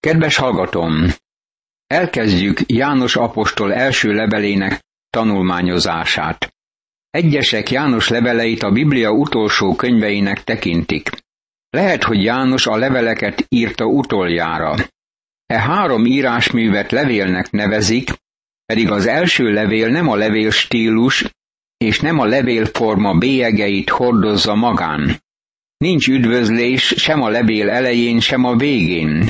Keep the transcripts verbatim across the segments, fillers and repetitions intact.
Kedves hallgatom! Elkezdjük János apostol első levelének tanulmányozását. Egyesek János leveleit a Biblia utolsó könyveinek tekintik. Lehet, hogy János a leveleket írta utoljára. E három írásművet levélnek nevezik, pedig az első levél nem a levél stílus és nem a levélforma bélyegeit hordozza magán. Nincs üdvözlés sem a levél elején, sem a végén.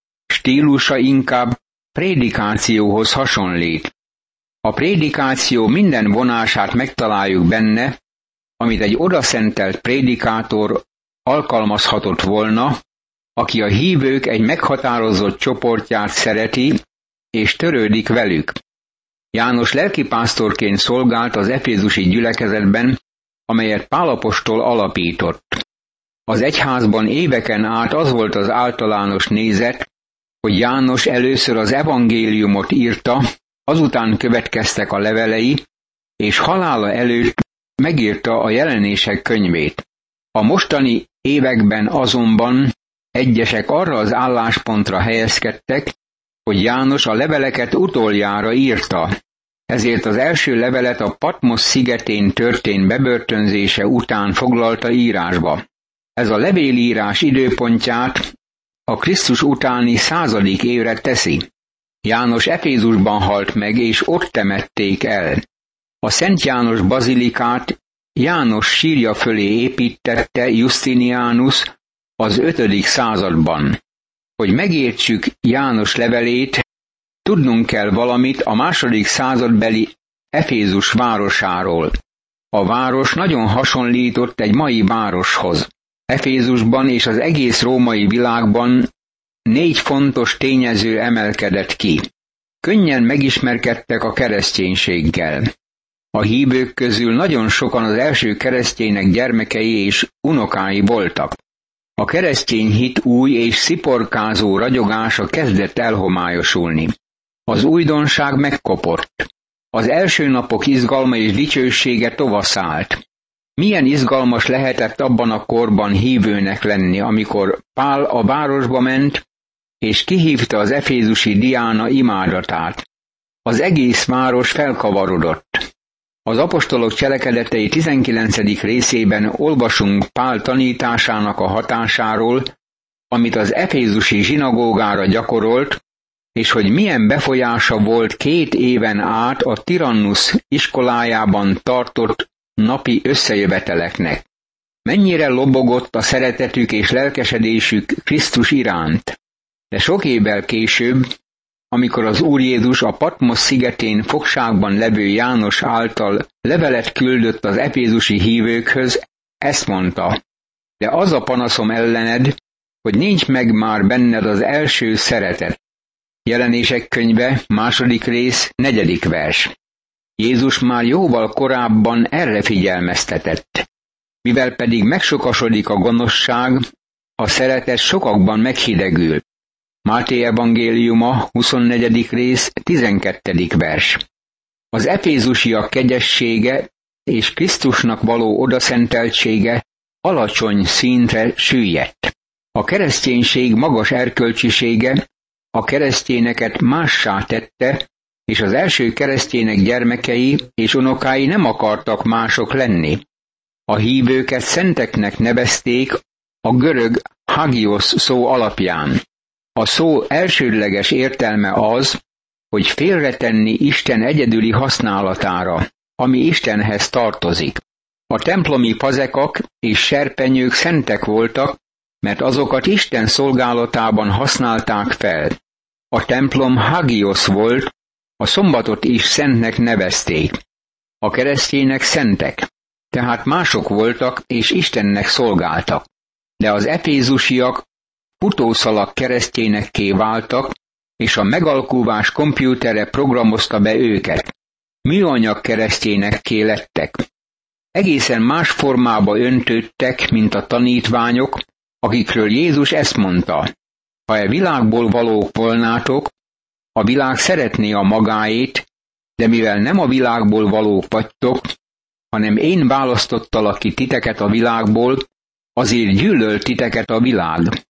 Stílusa inkább prédikációhoz hasonlít. A prédikáció minden vonását megtaláljuk benne, amit egy odaszentelt prédikátor alkalmazhatott volna, aki a hívők egy meghatározott csoportját szereti, és törődik velük. János lelkipásztorként szolgált az efézusi gyülekezetben, amelyet Pál apostol alapított. Az egyházban éveken át az volt az általános nézet, hogy János először az evangéliumot írta, azután következtek a levelei, és halála előtt megírta a jelenések könyvét. A mostani években azonban egyesek arra az álláspontra helyezkedtek, hogy János a leveleket utoljára írta. Ezért az első levelet a Patmos szigetén történt bebörtönzése után foglalta írásba. Ez a levélírás időpontját a Krisztus utáni századik évre teszi. János Efézusban halt meg, és ott temették el. A Szent János bazilikát János sírja fölé építette Justinianus az ötödik században. Hogy megértsük János levelét, tudnunk kell valamit a második századbeli Efézus városáról. A város nagyon hasonlított egy mai városhoz. Efézusban és az egész római világban négy fontos tényező emelkedett ki. Könnyen megismerkedtek a kereszténységgel. A hívők közül nagyon sokan az első keresztények gyermekei és unokái voltak. A keresztény hit új és sziporkázó ragyogása kezdett elhomályosulni. Az újdonság megkopott. Az első napok izgalma és dicsősége tovaszált. Milyen izgalmas lehetett abban a korban hívőnek lenni, amikor Pál a városba ment, és kihívta az efézusi Diána imádatát. Az egész város felkavarodott. Az apostolok cselekedetei tizenkilencedik részében olvasunk Pál tanításának a hatásáról, amit az efézusi zsinagógára gyakorolt, és hogy milyen befolyása volt két éven át a Tirannus iskolájában tartott napi összejöveteleknek. Mennyire lobogott a szeretetük és lelkesedésük Krisztus iránt. De sok évvel később, amikor az Úr Jézus a Patmos szigetén fogságban levő János által levelet küldött az efézusi hívőkhöz, ezt mondta: de az a panaszom ellened, hogy nincs meg már benned az első szeretet. Jelenések könyve, második rész, negyedik vers. Jézus már jóval korábban erre figyelmeztetett. Mivel pedig megsokasodik a gonoszság, a szeretet sokakban meghidegül. Máté evangéliuma, huszonnegyedik rész, tizenkettedik vers. Az efézusiak kegyessége és Krisztusnak való odaszenteltsége alacsony szintre süllyedt. A kereszténység magas erkölcsisége a keresztényeket mássá tette, és az első keresztények gyermekei és unokái nem akartak mások lenni. A hívőket szenteknek nevezték a görög hagios szó alapján. A szó elsődleges értelme az, hogy félretenni Isten egyedüli használatára, ami Istenhez tartozik. A templomi pazekak és serpenyők szentek voltak, mert azokat Isten szolgálatában használták fel. A templom hagios volt, a szombatot is szentnek nevezték. A keresztények szentek, tehát mások voltak és Istennek szolgáltak. De az efézusiak futószalag keresztényekké váltak, és a megalkuvás kompjútere programozta be őket. Műanyag keresztényekké lettek. Egészen más formába öntődtek, mint a tanítványok, akikről Jézus ezt mondta: ha e világból valók volnátok, a világ szeretné a magáét, de mivel nem a világból valók vagytok, hanem én választottalak ki titeket a világból, azért gyűlöl titeket a világ.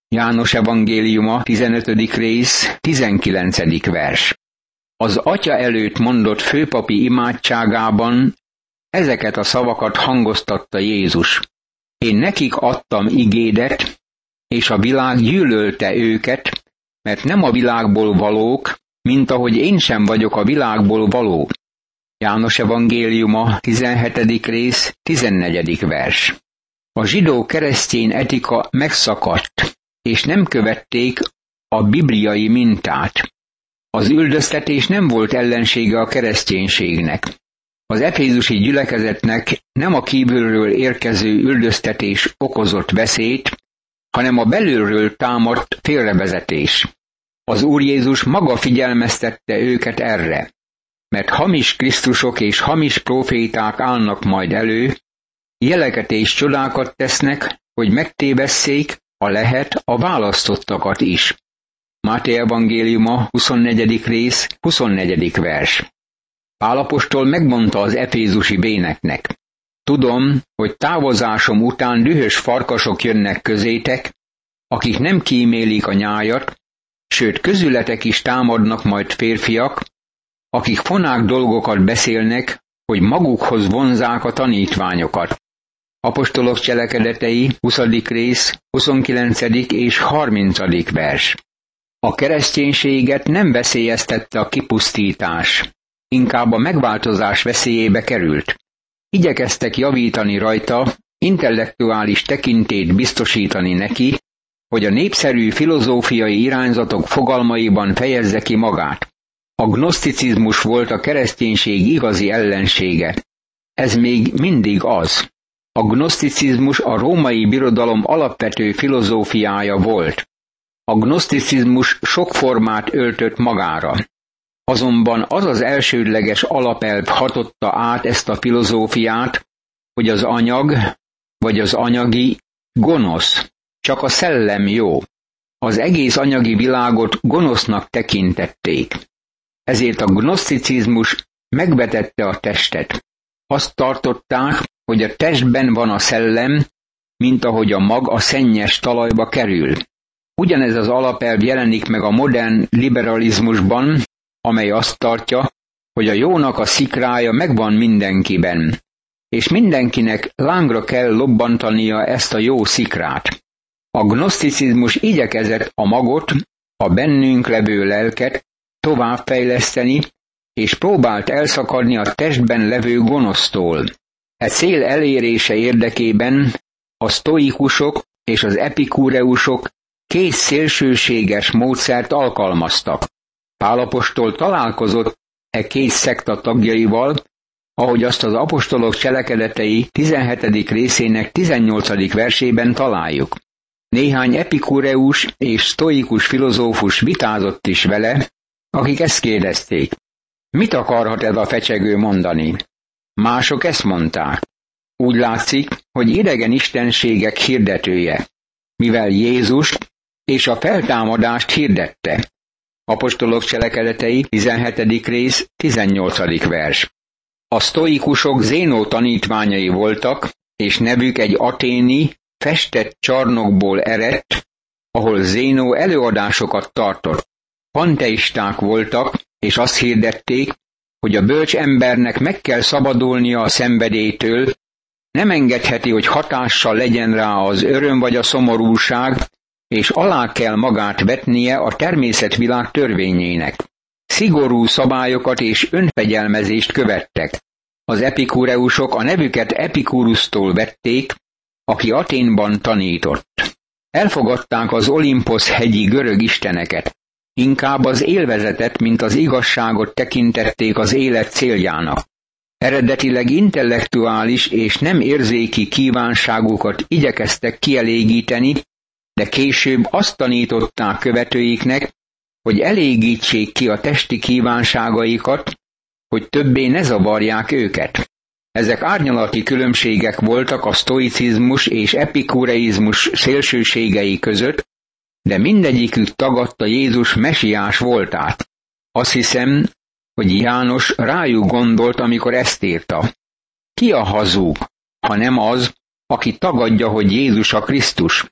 János evangéliuma, tizenötödik rész, tizenkilencedik vers. Az Atya előtt mondott főpapi imádságában ezeket a szavakat hangoztatta Jézus. Én nekik adtam igédet, és a világ gyűlölte őket, mert nem a világból valók, mint ahogy én sem vagyok a világból való. János evangéliuma, tizenhetedik rész, tizennegyedik vers. A zsidó keresztény etika megszakadt, és nem követték a bibliai mintát. Az üldöztetés nem volt ellensége a kereszténységnek. Az efézusi gyülekezetnek nem a kívülről érkező üldöztetés okozott veszélyt, hanem a belülről támadt félrevezetés. Az Úr Jézus maga figyelmeztette őket erre, mert hamis Krisztusok és hamis próféták állnak majd elő, jeleket és csodákat tesznek, hogy megtévesszék, ha lehet, a választottakat is. Máté evangéliuma, huszonnegyedik rész, huszonnegyedik vers. Pál apostol megmondta az efézusi béneknek: tudom, hogy távozásom után dühös farkasok jönnek közétek, akik nem kímélik a nyájat, sőt közületek is támadnak majd férfiak, akik fonák dolgokat beszélnek, hogy magukhoz vonzzák a tanítványokat. Apostolok cselekedetei, huszadik rész, huszonkilencedik és harmincadik vers. A kereszténységet nem veszélyeztette a kipusztítás, inkább a megváltozás veszélyébe került. Igyekeztek javítani rajta, intellektuális tekintét biztosítani neki, hogy a népszerű filozófiai irányzatok fogalmaiban fejezze ki magát. A gnoszticizmus volt a kereszténység igazi ellensége. Ez még mindig az. A gnoszticizmus a római birodalom alapvető filozófiája volt. A gnoszticizmus sok formát öltött magára. Azonban az az elsődleges alapelv hatotta át ezt a filozófiát, hogy az anyag, vagy az anyagi gonosz, csak a szellem jó. Az egész anyagi világot gonosznak tekintették. Ezért a gnoszticizmus megvetette a testet. Azt tartották, hogy a testben van a szellem, mint ahogy a mag a szennyes talajba kerül. Ugyanez az alapelv jelenik meg a modern liberalizmusban, amely azt tartja, hogy a jónak a szikrája megvan mindenkiben, és mindenkinek lángra kell lobbantania ezt a jó szikrát. A gnoszticizmus igyekezett a magot, a bennünk levő lelket továbbfejleszteni, és próbált elszakadni a testben levő gonosztól. E cél elérése érdekében a sztoikusok és az epikúreusok két szélsőséges módszert alkalmaztak. Pál apostol találkozott e két szekta tagjaival, ahogy azt az apostolok cselekedetei tizenhetedik részének tizennyolcadik versében találjuk. Néhány epikúreus és sztoikus filozófus vitázott is vele, akik ezt kérdezték: mit akarhat ez a fecsegő mondani? Mások ezt mondták: úgy látszik, hogy idegen istenségek hirdetője, mivel Jézus és a feltámadást hirdette. Apostolok cselekedetei tizenhetedik rész, tizennyolcadik vers. A sztoikusok Zénó tanítványai voltak, és nevük egy aténi, festett csarnokból eredt, ahol Zénó előadásokat tartott. Panteisták voltak, és azt hirdették, hogy a bölcs embernek meg kell szabadulnia a szenvedélytől, nem engedheti, hogy hatással legyen rá az öröm vagy a szomorúság, és alá kell magát vetnie a természetvilág törvényének. Szigorú szabályokat és önfegyelmezést követtek. Az epikúreusok a nevüket Epikurusztól vették, aki Aténban tanított. Elfogadták az Olimposz hegyi görög isteneket. Inkább az élvezetet, mint az igazságot tekintették az élet céljának. Eredetileg intellektuális és nem érzéki kívánságukat igyekeztek kielégíteni, de később azt tanították követőiknek, hogy elégítsék ki a testi kívánságaikat, hogy többé ne zavarják őket. Ezek árnyalati különbségek voltak a sztoicizmus és epikureizmus szélsőségei között, de mindegyikük tagadta Jézus mesiás voltát. Azt hiszem, hogy János rájuk gondolt, amikor ezt írta. Ki a hazug, ha nem az, aki tagadja, hogy Jézus a Krisztus?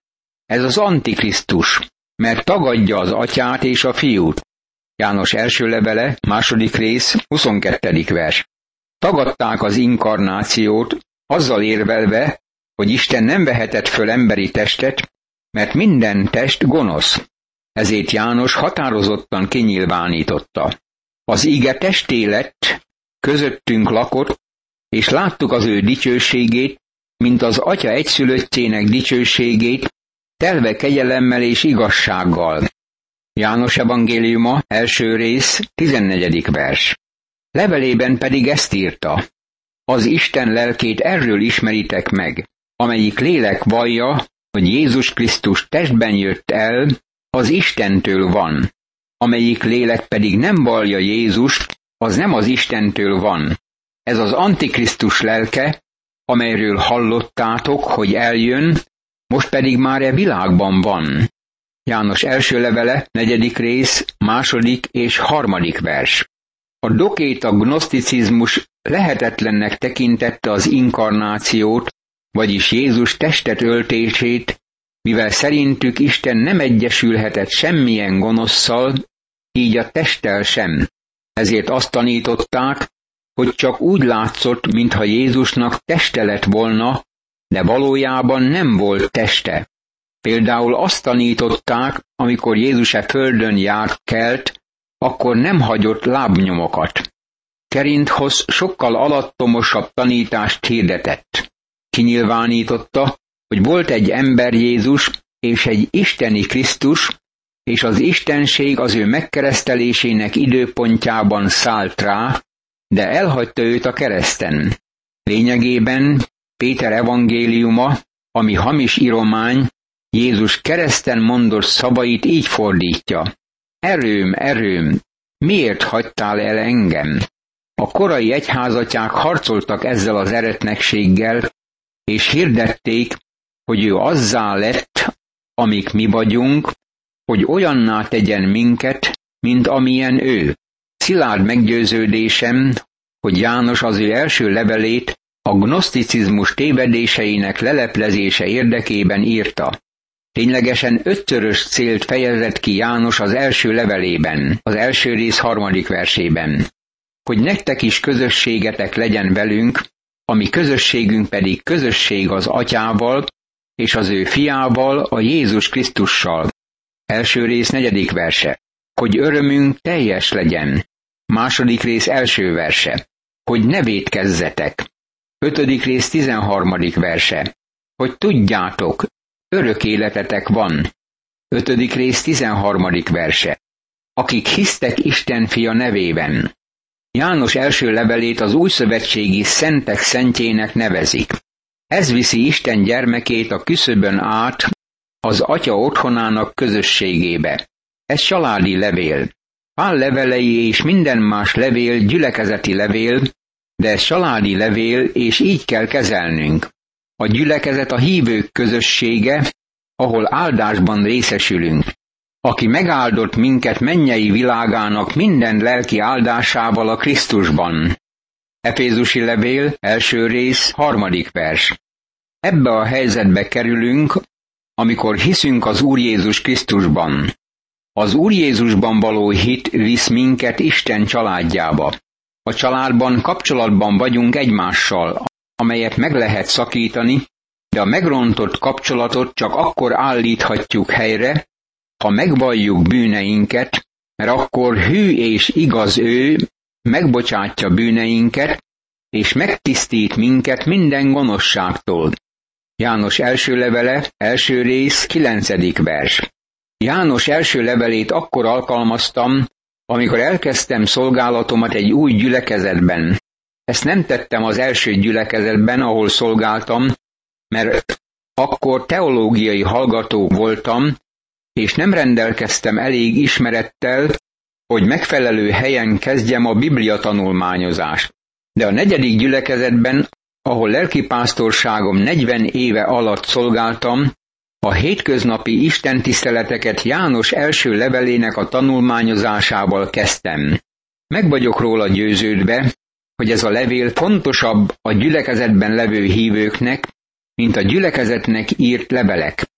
Ez az Antikrisztus, mert tagadja az atyát és a fiút. János első levele, második rész, huszonkettedik vers. Tagadták az inkarnációt, azzal érvelve, hogy Isten nem vehetett föl emberi testet, mert minden test gonosz. Ezért János határozottan kinyilvánította. Az ige testé lett, közöttünk lakott, és láttuk az ő dicsőségét, mint az atya egyszülöttjének dicsőségét, telve kegyelemmel és igazsággal. János evangéliuma, első rész, tizennegyedik vers. Levelében pedig ezt írta: az Isten lelkét erről ismeritek meg, amelyik lélek vallja, hogy Jézus Krisztus testben jött el, az Istentől van. Amelyik lélek pedig nem vallja Jézust, az nem az Istentől van. Ez az Antikrisztus lelke, amelyről hallottátok, hogy eljön, most pedig már e világban van. János első levele, negyedik rész, második és harmadik vers. A dokéta gnoszticizmus lehetetlennek tekintette az inkarnációt, vagyis Jézus testet öltését, mivel szerintük Isten nem egyesülhetett semmilyen gonosszal, így a testtel sem. Ezért azt tanították, hogy csak úgy látszott, mintha Jézusnak teste lett volna, de valójában nem volt teste. Például azt tanították, amikor Jézus e földön járt kelt, akkor nem hagyott lábnyomokat. Kerinthoz sokkal alattomosabb tanítást hirdetett. Kinyilvánította, hogy volt egy ember Jézus és egy isteni Krisztus, és az istenség az ő megkeresztelésének időpontjában szállt rá, de elhagyta őt a kereszten. Lényegében Péter evangéliuma, ami hamis iromány, Jézus kereszten mondott szavait így fordítja: erőm, erőm, miért hagytál el engem? A korai egyházatják harcoltak ezzel az eretnekséggel, és hirdették, hogy ő azzá lett, amik mi vagyunk, hogy olyanná tegyen minket, mint amilyen ő. Szilárd meggyőződésem, hogy János az ő első levelét a gnoszticizmus tévedéseinek leleplezése érdekében írta. Ténylegesen ötszörös célt fejezett ki János az első levelében, az első rész harmadik versében. Hogy nektek is közösségetek legyen velünk, ami közösségünk pedig közösség az Atyával, és az ő fiával, a Jézus Krisztussal. Első rész negyedik verse. Hogy örömünk teljes legyen. Második rész első verse. Hogy ne vétkezzetek. Ötödik rész tizenharmadik verse. Hogy tudjátok, örök életetek van. Ötödik rész tizenharmadik verse. Akik hisztek Isten fia nevében. János első levelét az újszövetségi szentek szentjének nevezik. Ez viszi Isten gyermekét a küszöbön át az Atya otthonának közösségébe. Ez családi levél. Pál levelei és minden más levél gyülekezeti levél, de ez családi levél, és így kell kezelnünk. A gyülekezet a hívők közössége, ahol áldásban részesülünk. Aki megáldott minket mennyei világának minden lelki áldásával a Krisztusban. Efézusi levél, első rész, harmadik vers. Ebbe a helyzetbe kerülünk, amikor hiszünk az Úr Jézus Krisztusban. Az Úr Jézusban való hit visz minket Isten családjába. A családban kapcsolatban vagyunk egymással, amelyet meg lehet szakítani, de a megrontott kapcsolatot csak akkor állíthatjuk helyre, ha megvalljuk bűneinket, mert akkor hű és igaz ő, megbocsátja bűneinket, és megtisztít minket minden gonoszságtól. János első levele, első rész, kilencedik vers. János első levelét akkor alkalmaztam, amikor elkezdtem szolgálatomat egy új gyülekezetben. Ezt nem tettem az első gyülekezetben, ahol szolgáltam, mert akkor teológiai hallgató voltam, és nem rendelkeztem elég ismerettel, hogy megfelelő helyen kezdjem a Biblia tanulmányozást. De a negyedik gyülekezetben, ahol lelkipásztorságom negyven éve alatt szolgáltam, a hétköznapi istentiszteleteket János első levelének a tanulmányozásával kezdtem. Meg vagyok róla győződve, hogy ez a levél fontosabb a gyülekezetben levő hívőknek, mint a gyülekezetnek írt levelek.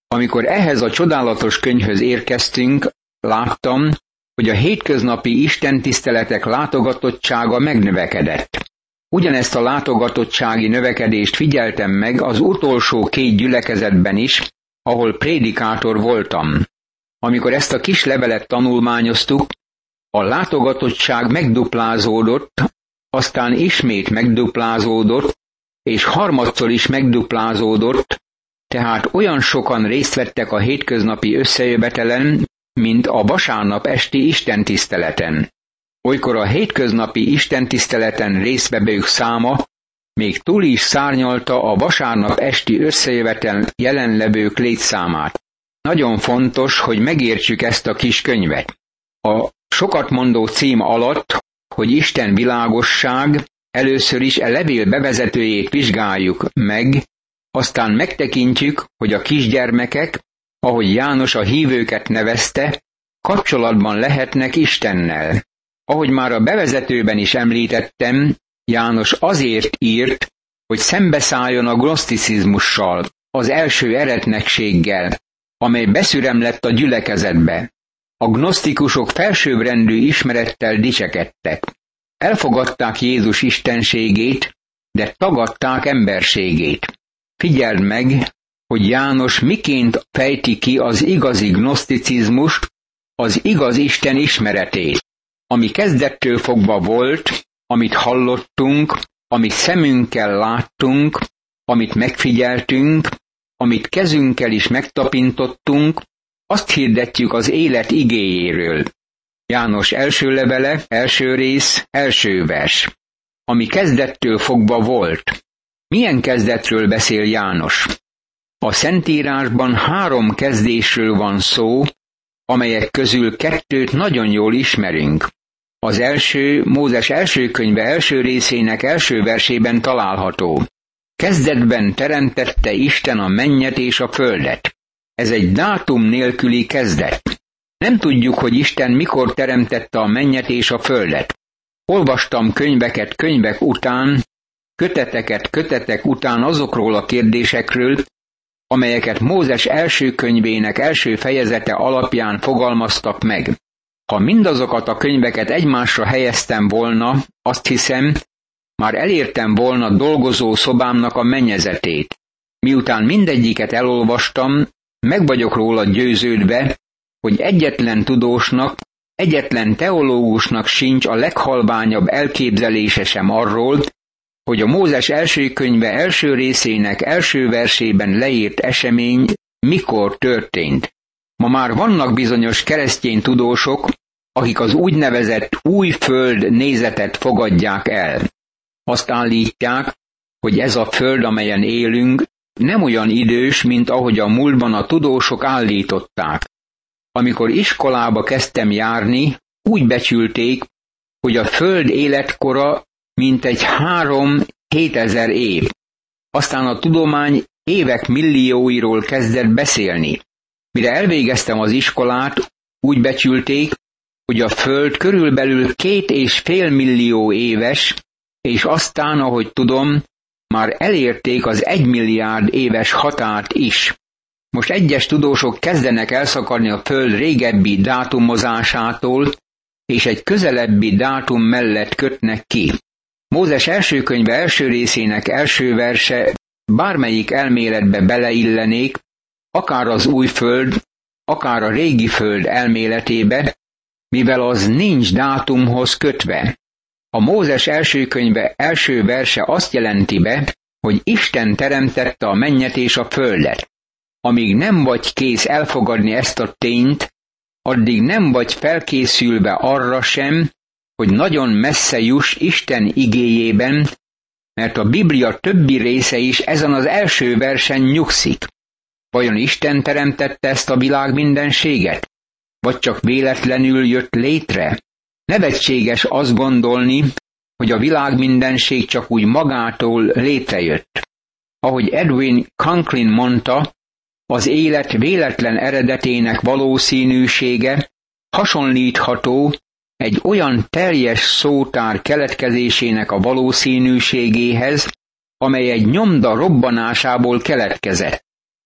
Amikor ehhez a csodálatos könyvhöz érkeztünk, láttam, hogy a hétköznapi istentiszteletek látogatottsága megnövekedett. Ugyanezt a látogatottsági növekedést figyeltem meg az utolsó két gyülekezetben is, ahol prédikátor voltam. Amikor ezt a kis levelet tanulmányoztuk, a látogatottság megduplázódott, aztán ismét megduplázódott, és harmadszor is megduplázódott, tehát olyan sokan részt vettek a hétköznapi összejövetelen, mint a vasárnap esti istentiszteleten. Olykor a hétköznapi istentiszteleten résztvevők száma még túl is szárnyalta a vasárnap esti összejövetel jelenlevők létszámát. Nagyon fontos, hogy megértsük ezt a kis könyvet. A sokat mondó cím alatt, hogy Isten világosság, először is e levél bevezetőjét vizsgáljuk meg, aztán megtekintjük, hogy a kisgyermekek, ahogy János a hívőket nevezte, kapcsolatban lehetnek Istennel. Ahogy már a bevezetőben is említettem, János azért írt, hogy szembeszálljon a gnoszticizmussal, az első eretnekséggel, amely beszürem lett a gyülekezetbe. A gnosztikusok felsőbbrendű ismerettel dicsekedtek. Elfogadták Jézus istenségét, de tagadták emberségét. Figyeld meg, hogy János miként fejti ki az igazi gnoszticizmust, az igaz Isten ismeretét, ami kezdettől fogva volt, amit hallottunk, amit szemünkkel láttunk, amit megfigyeltünk, amit kezünkkel is megtapintottunk, azt hirdetjük az élet igéjéről. János első levele, első rész, első vers. Ami kezdettől fogva volt. Milyen kezdetről beszél János? A Szentírásban három kezdésről van szó, amelyek közül kettőt nagyon jól ismerünk. Az első Mózes első könyve első részének első versében található. Kezdetben teremtette Isten a mennyet és a földet. Ez egy dátum nélküli kezdet. Nem tudjuk, hogy Isten mikor teremtette a mennyet és a földet. Olvastam könyveket könyvek után, köteteket kötetek után azokról a kérdésekről, amelyeket Mózes első könyvének első fejezete alapján fogalmaztak meg. Ha mindazokat a könyveket egymásra helyeztem volna, azt hiszem, már elértem volna dolgozó szobámnak a mennyezetét. Miután mindegyiket elolvastam, meg vagyok róla győződve, hogy egyetlen tudósnak, egyetlen teológusnak sincs a leghalványabb elképzelése sem arról, hogy a Mózes első könyve első részének első versében leírt esemény mikor történt. Ma már vannak bizonyos keresztény tudósok, akik az úgynevezett új föld nézetet fogadják el. Azt állítják, hogy ez a föld, amelyen élünk, nem olyan idős, mint ahogy a múltban a tudósok állították. Amikor iskolába kezdtem járni, úgy becsülték, hogy a föld életkora mintegy három-hétezer év. Aztán a tudomány évek millióiról kezdett beszélni. Mire elvégeztem az iskolát, úgy becsülték, hogy a föld körülbelül két és fél millió éves, és aztán, ahogy tudom, már elérték az egymilliárd éves határt is. Most egyes tudósok kezdenek elszakadni a föld régebbi dátumozásától, és egy közelebbi dátum mellett kötnek ki. Mózes első könyve első részének első verse bármelyik elméletbe beleillenék, akár az új föld, akár a régi föld elméletébe, mivel az nincs dátumhoz kötve. A Mózes első könyve első verse azt jelenti be, hogy Isten teremtette a mennyet és a földet. Amíg nem vagy kész elfogadni ezt a tényt, addig nem vagy felkészülve arra sem, hogy nagyon messze juss Isten igéjében, mert a Biblia többi része is ezen az első versen nyugszik. Vajon Isten teremtette ezt a világ mindenséget? Vagy csak véletlenül jött létre? Nevetséges azt gondolni, hogy a világ mindenség csak úgy magától létrejött. Ahogy Edwin Conklin mondta, az élet véletlen eredetének valószínűsége hasonlítható egy olyan teljes szótár keletkezésének a valószínűségéhez, amely egy nyomda robbanásából keletkezett.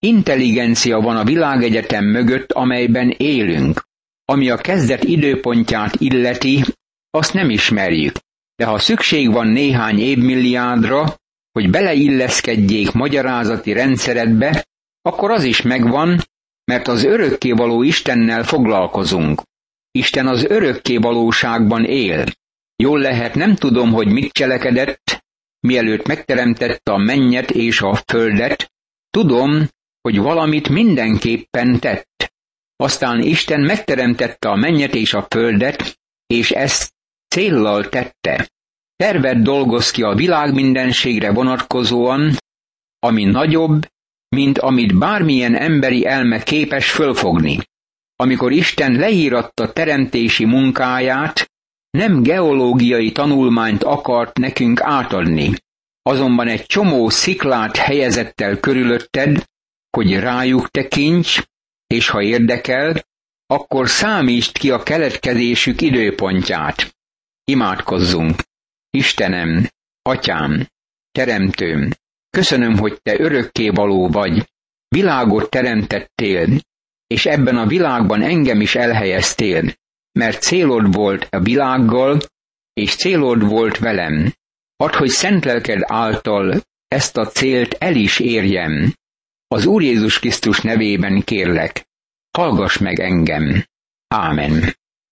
Intelligencia van a világegyetem mögött, amelyben élünk. Ami a kezdet időpontját illeti, azt nem ismerjük. De ha szükség van néhány évmilliárdra, hogy beleilleszkedjék magyarázati rendszeredbe, akkor az is megvan, mert az örökkévaló Istennel foglalkozunk. Isten az örökkévalóságban él. Jól lehet, nem tudom, hogy mit cselekedett, mielőtt megteremtette a mennyet és a földet. Tudom, hogy valamit mindenképpen tett. Aztán Isten megteremtette a mennyet és a földet, és ezt céllal tette. Tervet dolgoz ki a világ mindenségre vonatkozóan, ami nagyobb, mint amit bármilyen emberi elme képes fölfogni. Amikor Isten leíratta teremtési munkáját, nem geológiai tanulmányt akart nekünk átadni, azonban egy csomó sziklát helyezett el körülötted, hogy rájuk tekints, és ha érdekel, akkor számítsd ki a keletkezésük időpontját. Imádkozzunk! Istenem, Atyám, Teremtőm, köszönöm, hogy Te örökkévaló vagy, világot teremtettél, és ebben a világban engem is elhelyeztél, mert célod volt a világgal, és célod volt velem. Add, hogy szent lelked által ezt a célt el is érjem. Az Úr Jézus Krisztus nevében kérlek, hallgass meg engem. Ámen.